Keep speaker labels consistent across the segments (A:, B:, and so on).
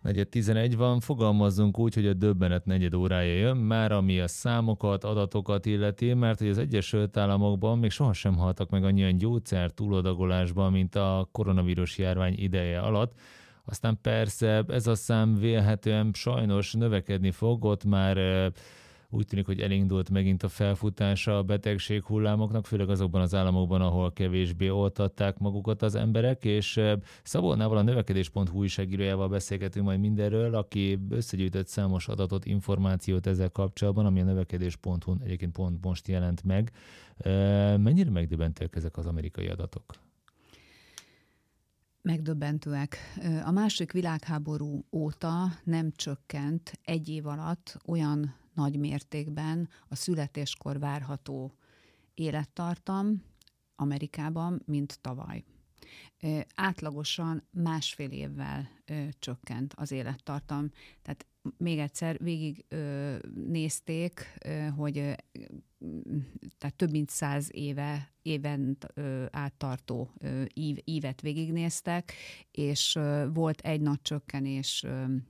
A: 4:11 van, fogalmazzunk úgy, hogy a döbbenet negyed órája jön, már ami a számokat, adatokat illeti, mert hogy az Egyesült Államokban még sohasem haltak meg annyian gyógyszer túladagolásban, mint a koronavírus járvány ideje alatt. Aztán persze ez a szám vélhetően sajnos növekedni fog, ott már úgy tűnik, hogy elindult megint a felfutása a betegség hullámoknak, főleg azokban az államokban, ahol kevésbé oltatták magukat az emberek, és Szabolnával, a növekedés.hu újságírójával beszélgetünk majd mindenről, aki összegyűjtött számos adatot, információt ezzel kapcsolatban, ami a növekedés.hu-n egyébként pont most jelent meg. Mennyire megdöbbentőek ezek az amerikai adatok?
B: Megdöbbentőek. A második világháború óta nem csökkent egy év alatt olyan nagy mértékben a születéskor várható élettartam Amerikában, mint tavaly. Átlagosan 1,5 évvel csökkent az élettartam. Tehát még egyszer végig nézték, hogy tehát több mint 100 éven áttartó ívet végignéztek, és volt egy nagy csökkenés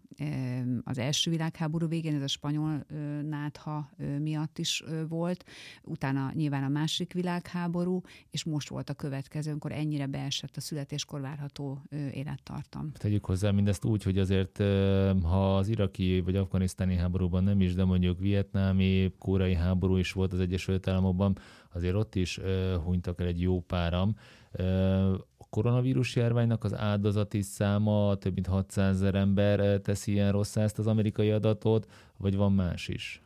B: az első világháború végén, ez a spanyol nátha miatt is volt, utána nyilván a második világháború, és most volt a következő, amikor ennyire beesett a születéskor várható élettartam.
A: Tegyük hozzá mindezt úgy, hogy azért, ha az iraki vagy afganisztáni háborúban nem is, de mondjuk vietnámi, koreai háború is volt az Egyesült Államokban, azért ott is hunytak el egy jó páran. A koronavírus járványnak az áldozati száma, több mint 600 000 ember teszi ilyen rosszá ezt az amerikai adatot, vagy van más is?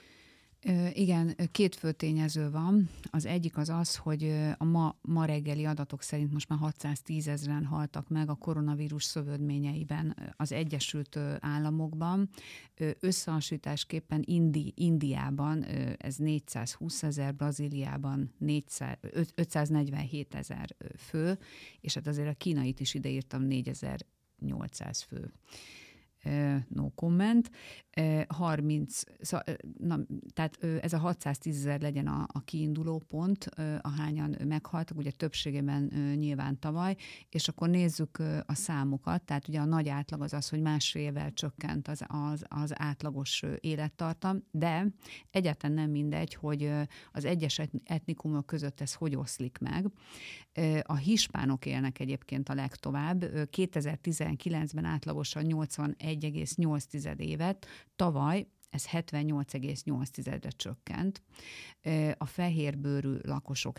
B: Igen, 2 fő tényező van. Az egyik az, hogy a ma reggeli adatok szerint most már 610 000-en haltak meg a koronavírus szövődményeiben az Egyesült Államokban. Összehasonlításképpen Indiában ez 420 000, Brazíliában 547 000 fő, és hát azért a kínait is ideírtam, 4800 fő. No comment. 30, tehát ez a 610 000 legyen a kiinduló pont, ahányan meghaltak, ugye többségében nyilván tavaly, és akkor nézzük a számokat, tehát ugye a nagy átlag az, hogy 1,5 évvel csökkent az átlagos élettartam, de egyáltalán nem mindegy, hogy az egyes etnikumok között ez hogy oszlik meg. A hispánok élnek egyébként a legtovább. 2019-ben átlagosan 81,8 évet, tavaly ez 78,8-re csökkent. A fehérbőrű lakosok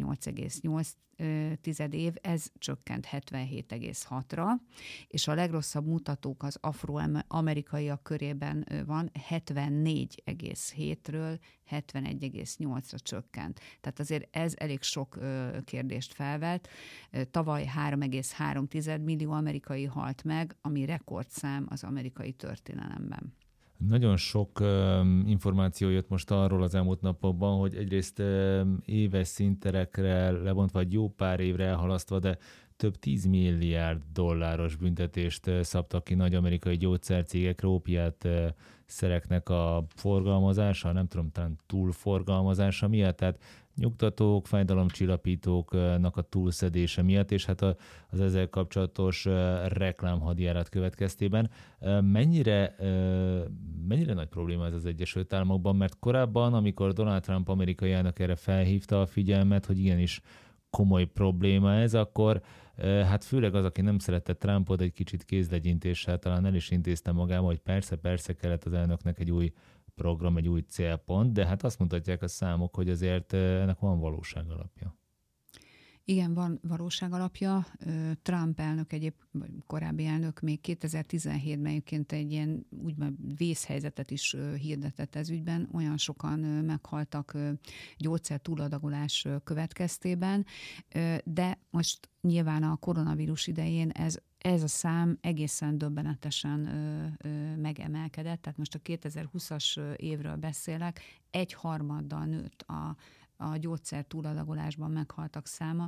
B: 78,8 év, ez csökkent 77,6-ra, és a legrosszabb mutatók az afroamerikaiak körében van, 74,7-ről 71,8-ra csökkent. Tehát azért ez elég sok kérdést felvet. Tavaly 3,3 millió amerikai halt meg, ami rekordszám az amerikai történelemben.
A: Nagyon sok információ jött most arról az elmúlt napokban, hogy egyrészt éves szinterekre lebontva, vagy jó pár évre elhalasztva, de több 10 milliárd dolláros büntetést szabtak ki nagy amerikai gyógyszercégekre, ópiát szereknek a forgalmazása, nem tudom, talán túlforgalmazása miatt, tehát nyugtatók, fájdalomcsillapítóknak a túlszedése miatt, és hát az ezzel kapcsolatos reklámhadjárat következtében. Mennyire nagy probléma ez az Egyesült Államokban, mert korábban, amikor Donald Trump amerikai elnök erre felhívta a figyelmet, hogy igenis komoly probléma ez, akkor hát főleg az, aki nem szerette Trumpot, egy kicsit kézlegyintéssel talán el is intézte magával, hogy persze kellett az elnöknek egy új program, egy új célpont, de hát azt mutatják a számok, hogy azért ennek van valóság alapja.
B: Igen, van valóság alapja. Trump elnök vagy korábbi elnök még 2017-ben egyébként egy ilyen úgymond vészhelyzetet is hirdetett ez ügyben. Olyan sokan meghaltak gyógyszer túladagolás következtében, de most nyilván a koronavírus idején ez a szám egészen döbbenetesen megemelkedett, tehát most a 2020-as évről beszélek, 1/3 nőtt a gyógyszer túladagolásban meghaltak száma,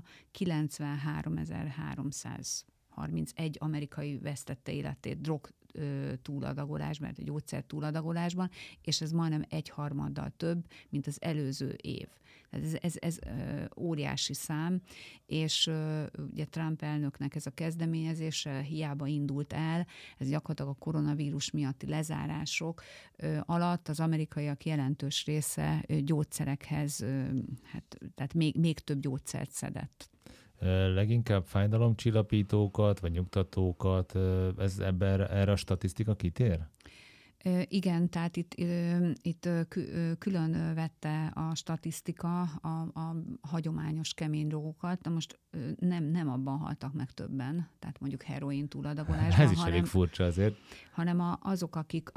B: 93.331 amerikai vesztette életét drog túladagolásban, vagy gyógyszer túladagolásban, és ez majdnem 1/3 több, mint az előző év. Ez óriási szám, és ugye Trump elnöknek ez a kezdeményezése hiába indult el, ez gyakorlatilag a koronavírus miatti lezárások alatt az amerikaiak jelentős része gyógyszerekhez, tehát még több gyógyszert szedett.
A: Leginkább fájdalomcsillapítókat, vagy nyugtatókat, erre a statisztika kitér?
B: Igen, tehát itt külön vette a statisztika a hagyományos kemény drogokat, de most nem abban haltak meg többen, tehát mondjuk heroin túladagolásban.
A: Ez is elég furcsa azért.
B: Hanem azok,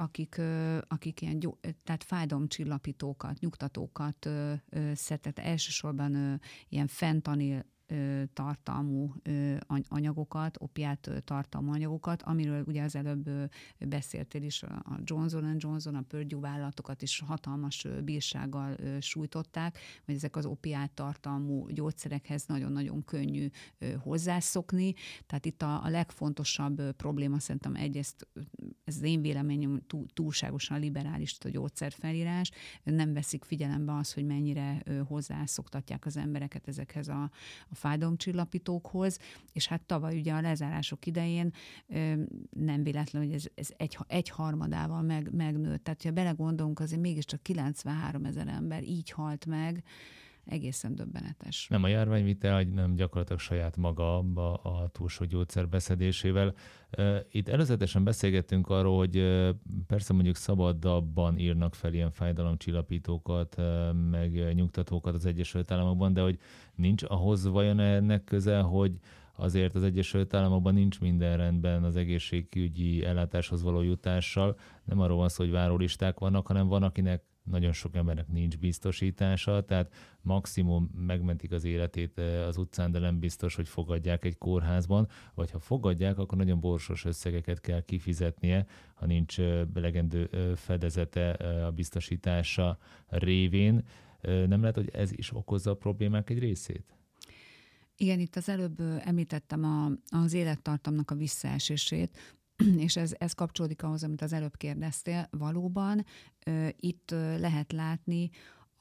B: akik ilyen tehát fájdalomcsillapítókat, nyugtatókat szedtek, elsősorban ilyen fentanil tartalmú anyagokat, opiát tartalmú anyagokat, amiről ugye az előbb beszéltél is, a Johnson & Johnson, a Purdue vállalatokat is hatalmas bírsággal sújtották, hogy ezek az opiát tartalmú gyógyszerekhez nagyon-nagyon könnyű hozzászokni. Tehát itt a legfontosabb probléma szerintem ez az én véleményem, túlságosan liberális a gyógyszerfelírás, nem veszik figyelembe azt, hogy mennyire hozzászoktatják az embereket ezekhez a fájdalomcsillapítókhoz, és hát tavaly ugye a lezárások idején nem véletlen, hogy ez egyharmadával megnőtt. Tehát, ha belegondolunk, azért mégiscsak 93 000 ember így halt meg, egészen döbbenetes.
A: Nem a járványvitel, nem gyakorlatilag saját maga a túl sok gyógyszer beszedésével. Itt előzetesen beszélgettünk arról, hogy persze mondjuk szabadabban írnak fel ilyen fájdalomcsillapítókat, meg nyugtatókat az Egyesült Államokban, de hogy nincs ahhoz vajon ennek köze, hogy azért az Egyesült Államokban nincs minden rendben az egészségügyi ellátáshoz való jutással. Nem arról van szó, hogy várólisták vannak, hanem van, akinek nagyon sok embernek nincs biztosítása, tehát maximum megmentik az életét az utcán, de nem biztos, hogy fogadják egy kórházban, vagy ha fogadják, akkor nagyon borsos összegeket kell kifizetnie, ha nincs elegendő fedezete a biztosítása révén. Nem lehet, hogy ez is okozza a problémák egy részét?
B: Igen, itt az előbb említettem az élettartamnak a visszaesését, és ez kapcsolódik ahhoz, amit az előbb kérdeztél. Valóban itt lehet látni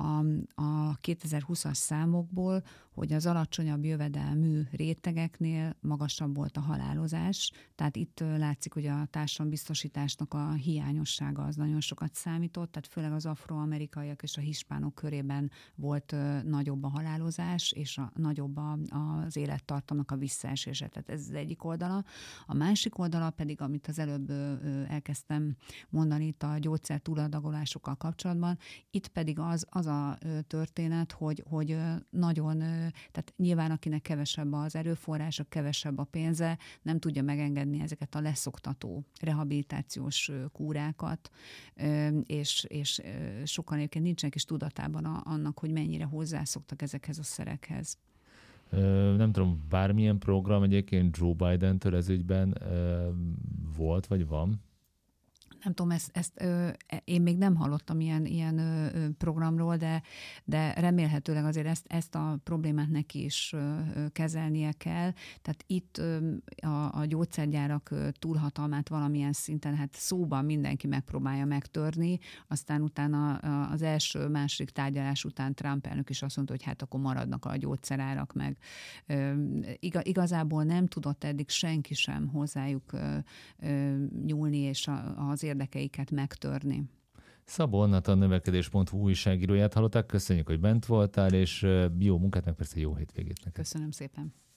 B: a 2020-as számokból, hogy az alacsonyabb jövedelmű rétegeknél magasabb volt a halálozás. Tehát itt látszik, hogy a társadalombiztosításnak a hiányossága az nagyon sokat számított, tehát főleg az afroamerikaiak és a hispánok körében volt nagyobb a halálozás, és nagyobb az élettartamnak a visszaesése. Tehát ez az egyik oldala. A másik oldala pedig, amit az előbb elkezdtem mondani itt a gyógyszer túladagolásokkal kapcsolatban, itt pedig az a történet, hogy nagyon, tehát nyilván akinek kevesebb az erőforrása, kevesebb a pénze, nem tudja megengedni ezeket a leszoktató rehabilitációs kúrákat, és sokan egyébként nincsenek is tudatában annak, hogy mennyire hozzászoktak ezekhez a szerekhez.
A: Nem tudom, bármilyen program egyébként Joe Biden-től ez ügyben volt, vagy van?
B: Nem tudom, én még nem hallottam ilyen programról, de remélhetőleg azért ezt a problémát neki is kezelnie kell. Tehát itt a gyógyszergyárak túlhatalmát valamilyen szinten, hát szóban mindenki megpróbálja megtörni, aztán utána az második tárgyalás után Trump elnök is azt mondta, hogy hát akkor maradnak a gyógyszerárak meg. Igazából nem tudott eddig senki sem hozzájuk nyúlni, és az érdekeiket megtörni.
A: Szabó Annát, a növekedés.hu újságíróját hallották. Köszönjük, hogy bent voltál, és jó munkát, meg persze jó hétvégét neked.
B: Köszönöm szépen.